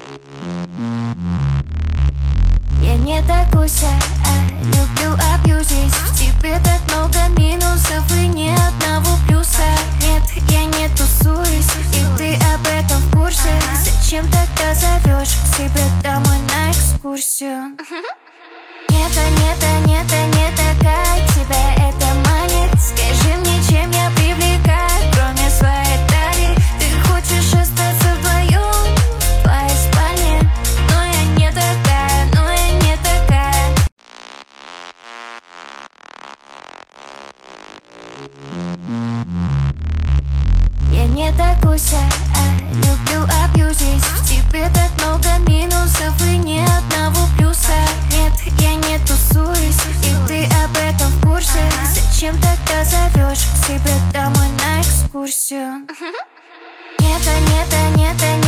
Я не такуся, люблю абьюзить. В тебе так много минусов и ни одного плюса. Нет, я не тусуюсь, и ты об этом в курсе. Зачем тогда зовешь себя домой на экскурсию? Не такая, тебя это манит. Скажи мне, чем я привлекаю, кроме своей талии. Ты хочешь остаться вдвоем в твоей спальне, но я не такая, Я не такуся, люблю абьюзить. В тебе так много минусов и ни одного плюса. Нет, я не тусуюсь, и ты об этом в курсе. Зачем тогда зовешь себя домой на экскурсию? Не